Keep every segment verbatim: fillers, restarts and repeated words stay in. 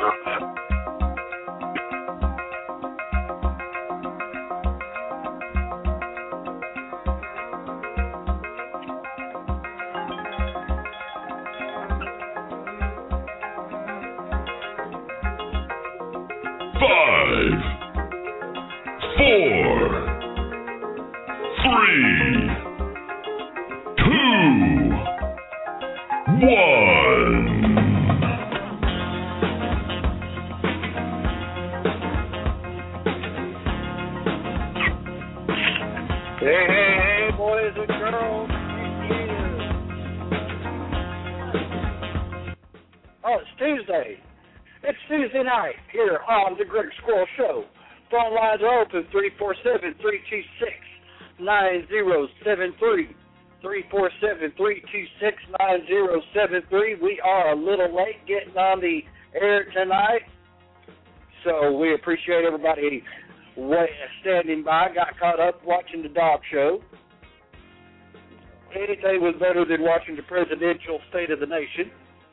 On the Greg Squirrel Show. Phone lines are open three four seven, three two six, nine zero seven three. three four seven, three two six, nine zero seven three. We are a little late getting on the air tonight, so we appreciate everybody standing by. Got caught up watching the dog show. Anything was better than watching the presidential State of the Nation.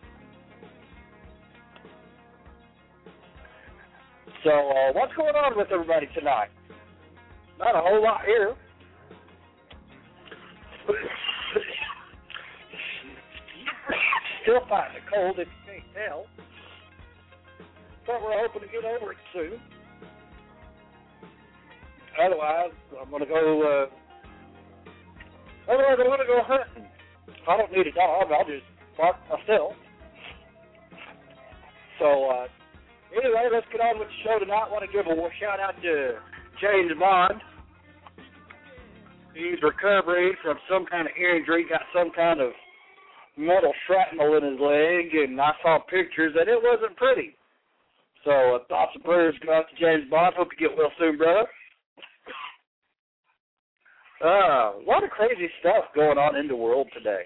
So, uh, what's going on with everybody tonight? Not a whole lot here. Still fighting the cold, if you can't tell. But we're hoping to get over it soon. Otherwise, I'm going to go, uh, otherwise I'm going to go hunting. If I don't need a dog, I'll just bark myself. So, uh, anyway, let's get on with the show tonight. I want to give a shout out to James Bond. He's recovering from some kind of injury, got some kind of metal shrapnel in his leg, and I saw pictures and it wasn't pretty. So uh, thoughts and prayers go out to James Bond. Hope you get well soon, brother. Uh, a lot of crazy stuff going on in the world today.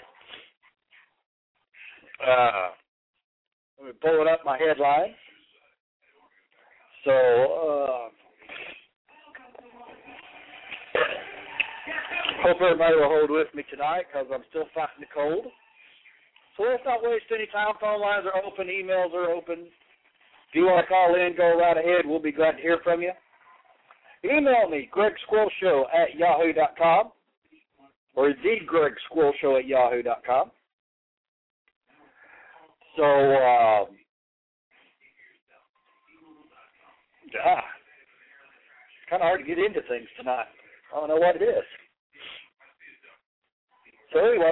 Uh, let me pull it up my headlines. So, uh, hope everybody will hold with me tonight because I'm still fighting the cold. So let's not waste any time. Phone lines are open. Emails are open. If you want to call in, go right ahead. We'll be glad to hear from you. Email me, Greg Squirrel Show at yahoo dot com or the Greg Squirrel Show at yahoo dot com. So, uh, yeah, it's kind of hard to get into things tonight. I don't know what it is. So anyway,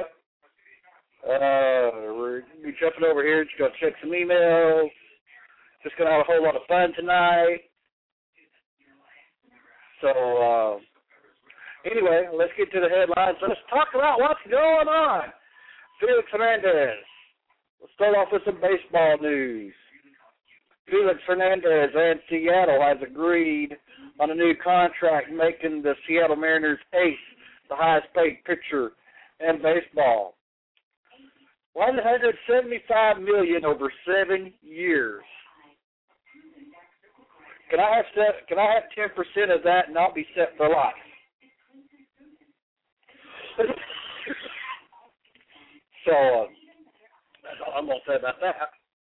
uh, we're be jumping over here. Just going to check some emails. Just going to have a whole lot of fun tonight. So, uh, anyway, let's get to the headlines. Let's talk about what's going on. Felix Hernandez. Let's start off with some baseball news. Felix Hernandez and Seattle has agreed on a new contract, making the Seattle Mariners ace the highest paid pitcher in baseball. one hundred seventy-five million dollars over seven years. Can I have set, can I have ten percent of that and I'll be set for life? So, uh, that's all I'm going to say about that.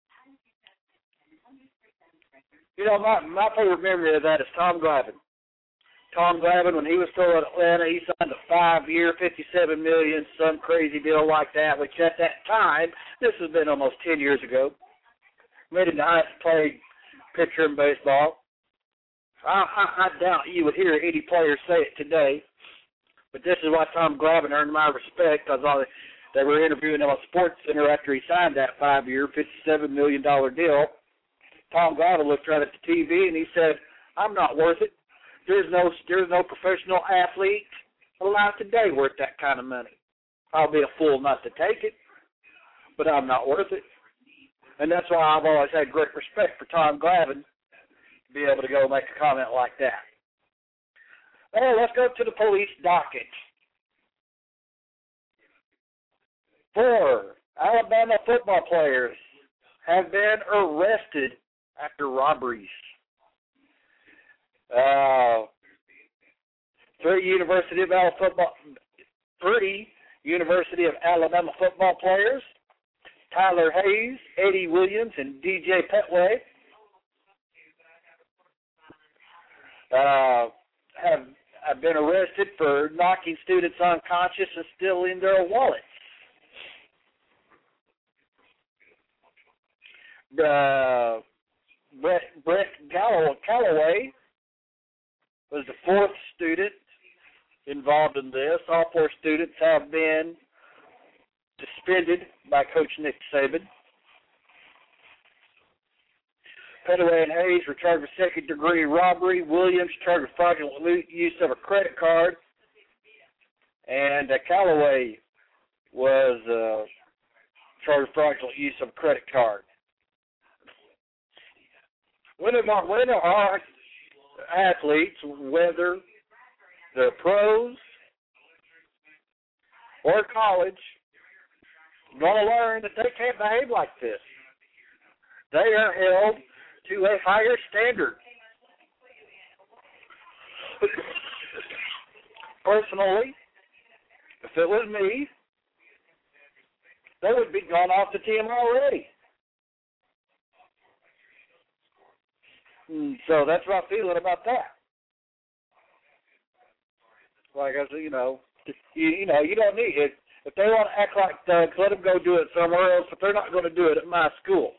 You know, my, my favorite memory of that is Tom Glavine. Tom Glavine, when he was still at Atlanta, he signed a five-year, fifty-seven million dollars, some crazy deal like that, which at that time, this has been almost ten years ago, made him the highest paid pitcher in baseball. I, I, I doubt you would hear any player say it today, but this is why Tom Glavine earned my respect, because they were interviewing him on SportsCenter after he signed that five-year, fifty-seven million dollars deal. Tom Glavine looked right at the T V and he said, "I'm not worth it. There's no there's no professional athlete alive today worth that kind of money. I'll be a fool not to take it, but I'm not worth it." And that's why I've always had great respect for Tom Glavine to be able to go make a comment like that. Well, let's go to the police docket. Four Alabama football players have been arrested after robberies. Uh, three University of Alabama football, three University of Alabama football players, Tyler Hayes, Eddie Williams, and D J Petway, uh, have, have been arrested for knocking students unconscious and stealing their wallets. Uh, Brett, Brett Calloway was the fourth student involved in this. All four students have been suspended by Coach Nick Saban. Pettaway and Hayes were charged with second-degree robbery. Williams charged with fraudulent use of a credit card. And uh, Calloway was uh, charged with fraudulent use of a credit card. When are, when are athletes, whether they're pros or college, going to learn that they can't behave like this? They are held to a higher standard. Personally, if it was me, they would be gone off the team already. And so that's what I'm feeling about that. Like I said, you know, you, you know, you don't need it. If they want to act like thugs, let them go do it somewhere else, but they're not going to do it at my school.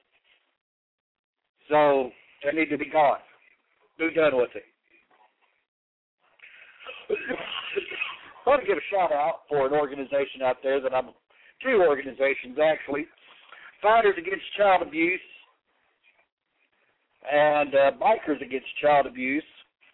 So they need to be gone. Be done with it. I want to give a shout out for an organization out there that I'm, two organizations actually, Fighters Against Child Abuse and uh, Bikers Against Child Abuse.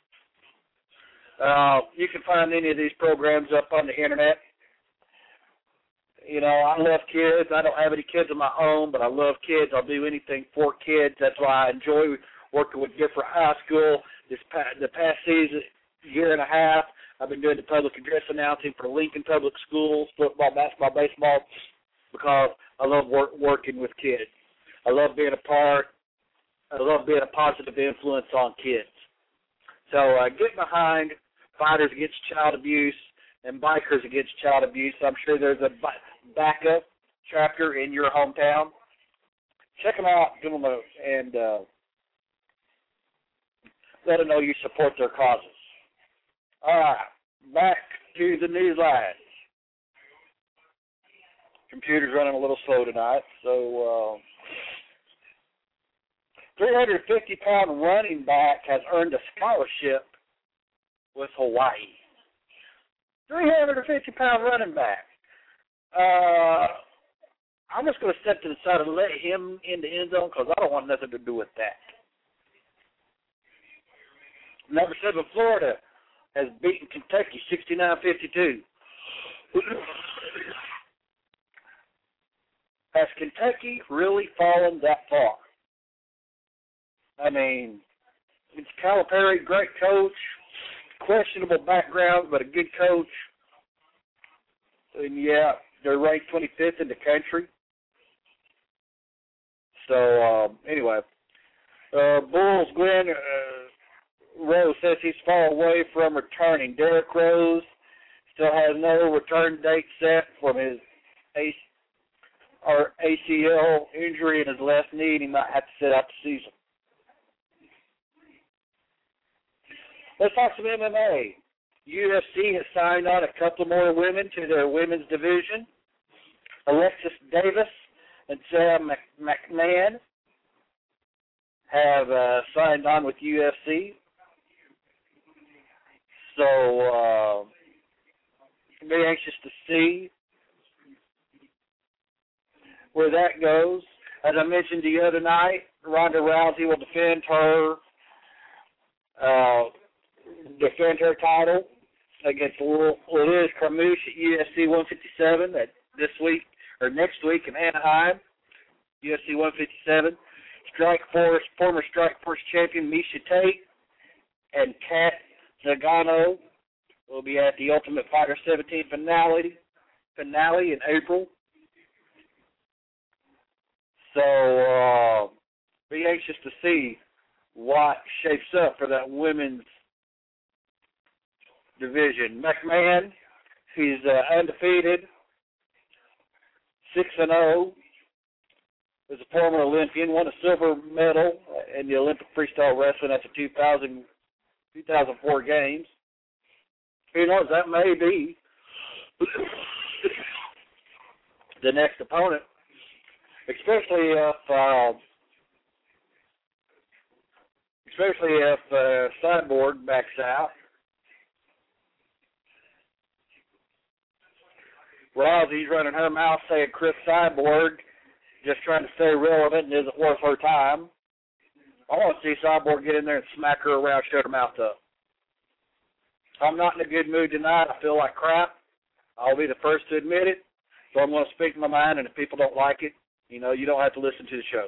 Uh, you can find any of these programs up on the internet. You know, I love kids. I don't have any kids of my own, but I love kids. I'll do anything for kids. That's why I enjoy working with different high school. This past, the past season, year and a half, I've been doing the public address announcing for Lincoln Public Schools, football, basketball, baseball, because I love work, working with kids. I love being a part. I love being a positive influence on kids. So uh, get behind Fighters Against Child Abuse and Bikers Against Child Abuse. I'm sure there's a backup chapter in your hometown. Check them out, give them a, and uh, let them know you support their causes. All right, back to the news lines. Computer's running a little slow tonight, so uh, three hundred fifty pound running back has earned a scholarship with Hawaii. three hundred fifty pound running back. Uh, I'm just going to step to the side and let him in the end zone because I don't want nothing to do with that. Number seven, Florida has beaten Kentucky sixty-nine fifty-two. Has Kentucky really fallen that far? I mean, it's Calipari, great coach, questionable background, but a good coach. And, yeah, they're ranked twenty-fifth in the country. So, um, anyway, uh, Bulls, Glenn uh, Rose says he's far away from returning. Derrick Rose still has no return date set from his A C L injury in his left knee, and he might have to sit out the season. Let's talk some M M A. U F C has signed on a couple more women to their women's division. Alexis Davis and Sarah McMahon have uh, signed on with U F C. So, uh, very anxious to see where that goes. As I mentioned the other night, Ronda Rousey will defend her uh, defend her title against Liz Carmouche at U F C one fifty-seven at this week or next week in Anaheim. U F C one fifty-seven. Strike Force former Strike Force champion Miesha Tate and Kat Zingano will be at the Ultimate Fighter seventeen finale finale in April. So, uh, be anxious to see what shapes up for that women's division. McMahon, he's uh, undefeated, six and oh, is a former Olympian, won a silver medal in the Olympic freestyle wrestling at the two thousand two thousand four games. Who knows? That may be the next opponent, especially if, uh, especially if uh, Cyborg backs out. Rousey's running her mouth saying Chris Cyborg just trying to stay relevant and isn't worth her time. I want to see Cyborg get in there and smack her around, shut her mouth up. I'm not in a good mood tonight. I feel like crap. I'll be the first to admit it. So I'm going to speak my mind, and if people don't like it, you know, you don't have to listen to the show.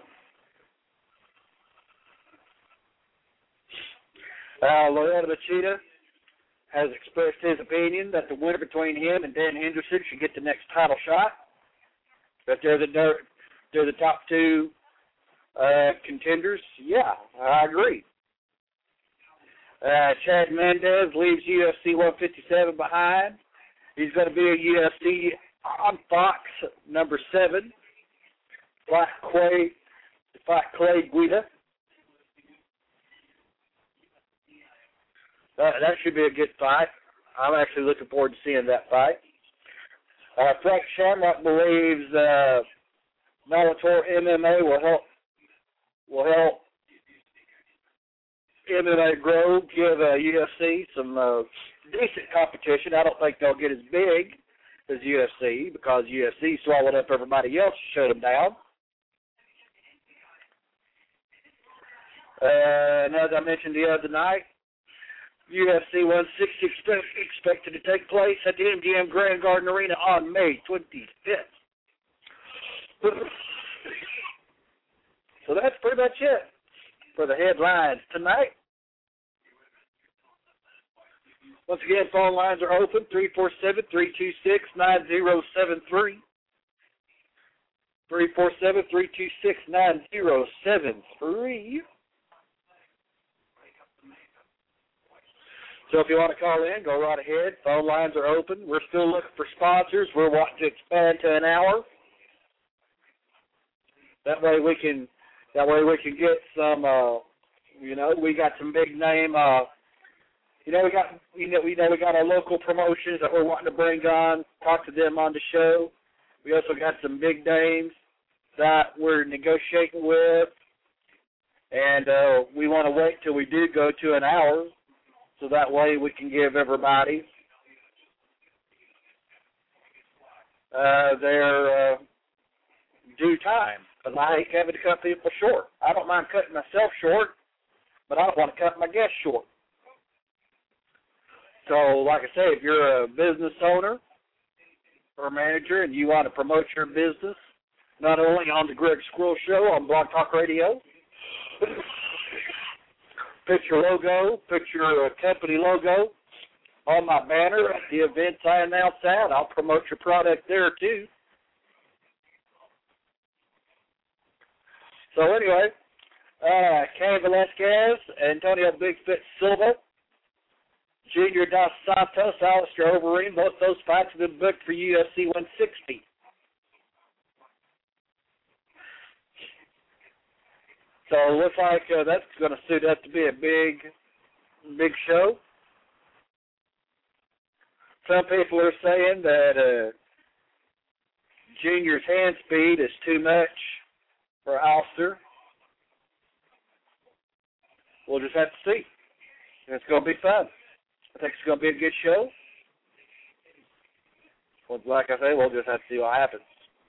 Uh, Loretta Machida has expressed his opinion that the winner between him and Dan Henderson should get the next title shot. That they're the they're the top two uh, contenders. Yeah, I agree. Uh, Chad Mendez leaves U F C one fifty-seven behind. He's going to be a U F C on Fox number seven. Fight Clay, fight Clay Guida. Uh, that should be a good fight. I'm actually looking forward to seeing that fight. Uh, Frank Shamrock believes uh, Bellator M M A will help will help M M A grow, give uh, U F C some uh, decent competition. I don't think they'll get as big as U F C because U F C swallowed up everybody else and shut them down. Uh, and as I mentioned the other night, U F C one sixty expect, expected to take place at the M G M Grand Garden Arena on May twenty-fifth. So that's pretty much it for the headlines tonight. Once again, phone lines are open, three four seven, three two six, nine zero seven three. three four seven, three two six, nine zero seven three. So if you want to call in, go right ahead. Phone lines are open. We're still looking for sponsors. We're wanting to expand to an hour. That way we can, that way we can get some. Uh, you know, we got some big name. Uh, you know, we got, you know, we know we got our local promotions that we're wanting to bring on. Talk to them on the show. We also got some big names that we're negotiating with, and uh, we want to wait till we do go to an hour. So that way we can give everybody uh, their uh, due time. Because I hate having to cut people short. I don't mind cutting myself short, but I don't want to cut my guests short. So, like I say, if you're a business owner or manager and you want to promote your business, not only on the Greg Squirrel Show on Blog Talk Radio, put your logo, put your uh, company logo on my banner at the events I announce out. I'll promote your product there, too. So, anyway, uh, Cain Velasquez, Antonio Bigfoot Silva, Junior Dos Santos, Alistair Overeem, both those fights have been booked for U F C one sixty. So it looks like uh, that's going to suit up to be a big, big show. Some people are saying that uh, Junior's hand speed is too much for Alistair. We'll just have to see. It's going to be fun. I think it's going to be a good show. Well, like I say, we'll just have to see what happens.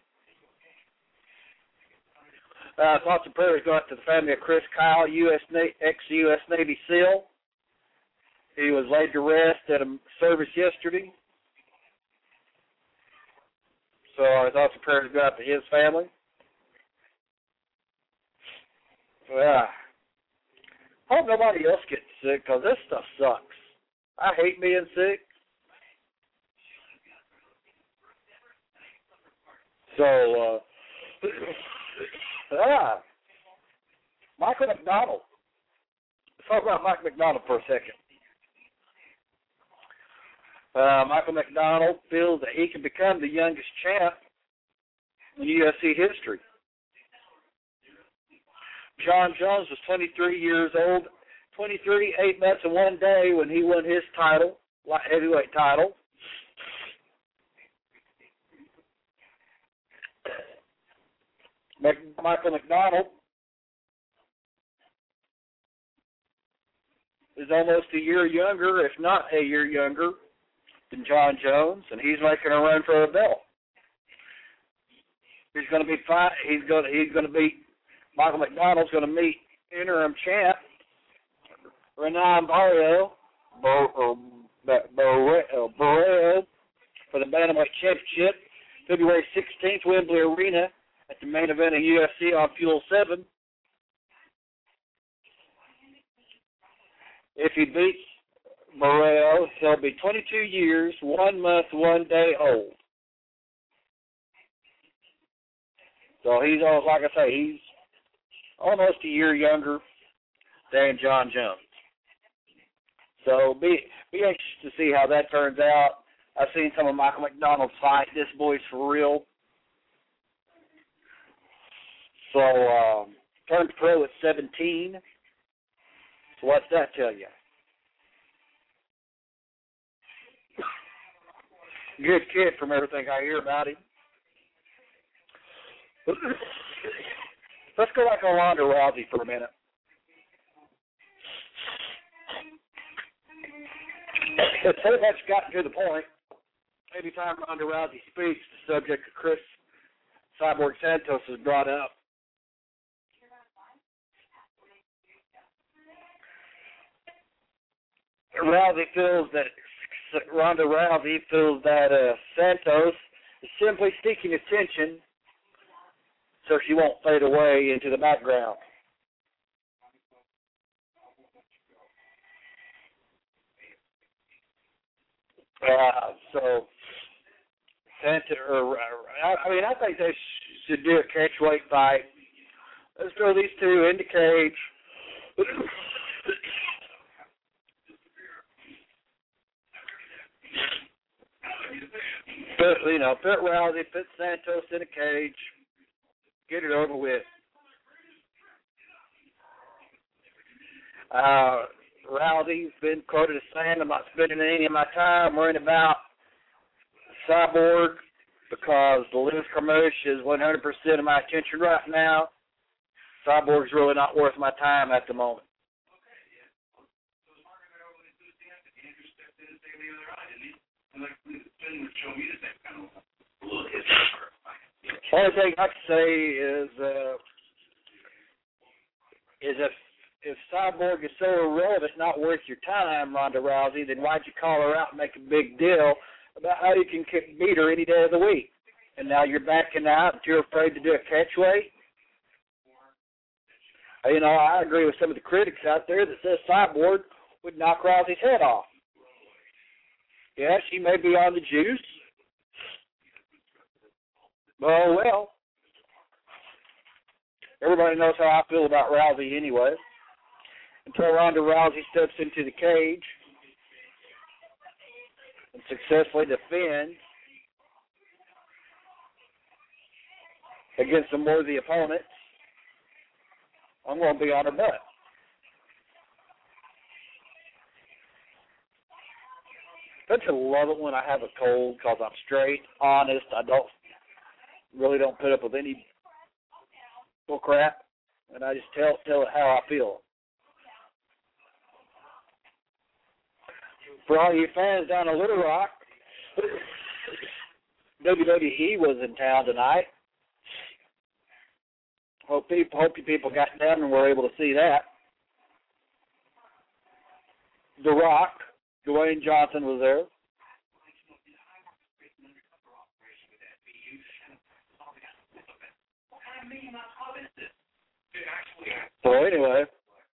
Uh, thoughts and prayers go out to the family of Chris Kyle, U S ex-U S Navy SEAL. He was laid to rest at a service yesterday. So our thoughts and prayers go out to his family. Yeah. I hope nobody else gets sick because this stuff sucks. I hate being sick. So, uh, ah, Michael McDonald. Let's talk about Mike McDonald for a second. Uh, Michael McDonald feels that he can become the youngest champ in U F C history. John Jones was twenty-three years old twenty-three, eight months and one day when he won his title, light heavyweight title. Michael McDonald is almost a year younger, if not a year younger, than John Jones, and he's making a run for a belt. He's going to be fight. He's going. To, he's going to beat Michael McDonald's going to meet interim champ Renan Barrio Barrio for the bantamweight championship, February sixteenth, Wembley Arena, at the main event of U F C on Fuel seven. If he beats Barrio, he'll be twenty-two years, one month, one day old. So he's, like I say, he's almost a year younger than John Jones. So be be anxious to see how that turns out. I've seen some of Michael McDonald's fight. This boy's for real. So um, turned pro at seventeen. So what's that tell you? Good kid from everything I hear about him. Let's go back on Ronda Rousey for a minute. It's pretty much gotten to the point. Anytime Ronda Rousey speaks, the subject of Chris Cyborg Santos is brought up. Rousey feels that Ronda Rousey feels that uh, Santos is simply seeking attention so she won't fade away into the background. Uh, so, Santa, or, I mean, I think they should do a catchweight fight. Let's throw these two in the cage. Put, you know, put Rousey, put Santos in a cage. Get it over with. Uh, Rousey's been quoted as saying, I'm not spending any of my time worrying about Cyborg because the Liz Carmouche is one hundred percent of my attention right now. Cyborg's really not worth my time at the moment. The only thing I can say is, uh, is if if Cyborg is so irrelevant, not worth your time, Ronda Rousey, then why'd you call her out and make a big deal about how you can beat her any day of the week? And now you're backing out and you're afraid to do a catchweight? You know, I agree with some of the critics out there that says Cyborg would knock Rousey's head off. Yeah, she may be on the juice. Oh, well. Everybody knows how I feel about Rousey anyway. Until Ronda Rousey steps into the cage and successfully defends against some worthy opponents, I'm going to be on her butt. Don't you love it when I have a cold because I'm straight, honest, I don't really don't put up with any bull crap, and I just tell tell it how I feel. For all you fans down in Little Rock, W W E was in town tonight. Hope people, hope you people got down and were able to see that. The Rock, Dwayne Johnson was there. So anyway,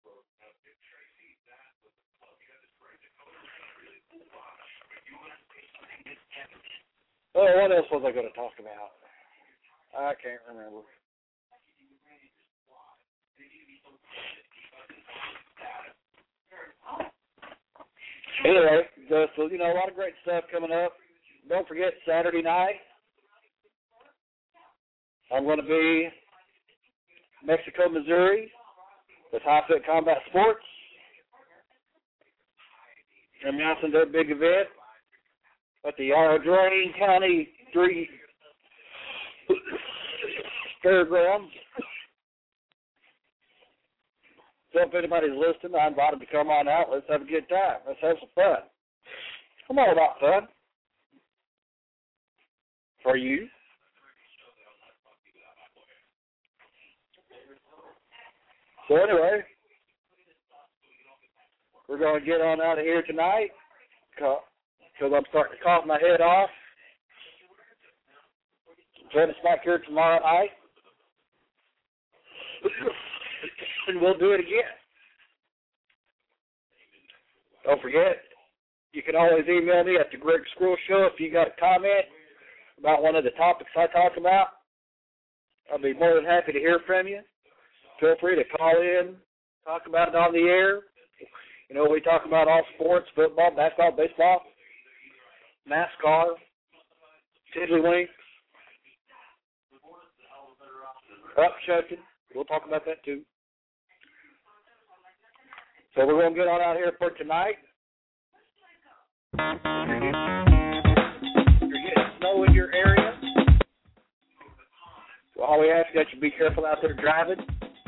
oh, what else was I going to talk about? I can't remember. Anyway, so, you know, a lot of great stuff coming up. Don't forget, Saturday night, I'm going to be Mexico, Missouri, with High Fit Combat Sports. announcing their big event at the Audrain County Three Fairgrounds. So if anybody's listening, I invite them to come on out. Let's have a good time. Let's have some fun. I'm all about fun. For you. So anyway, we're going to get on out of here tonight because I'm starting to cough my head off. Join us back here tomorrow night. And we'll do it again. Don't forget, you can always email me at the Greg Squirrel Show if you got a comment about one of the topics I talk about. I'll be more than happy to hear from you. Feel free to call in, talk about it on the air. You know, we talk about all sports, football, basketball, baseball, NASCAR, tiddlywinks, upchucking. We'll talk about that too. So we're going to get on out here for tonight. You're getting snow in your area. So all we ask is that you be careful out there driving.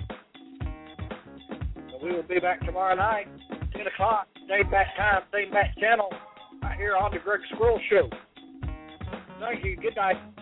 So we will be back tomorrow night, ten o'clock, same back time, same back channel, right here on the Greg Squirrel Show. Thank you. Good night.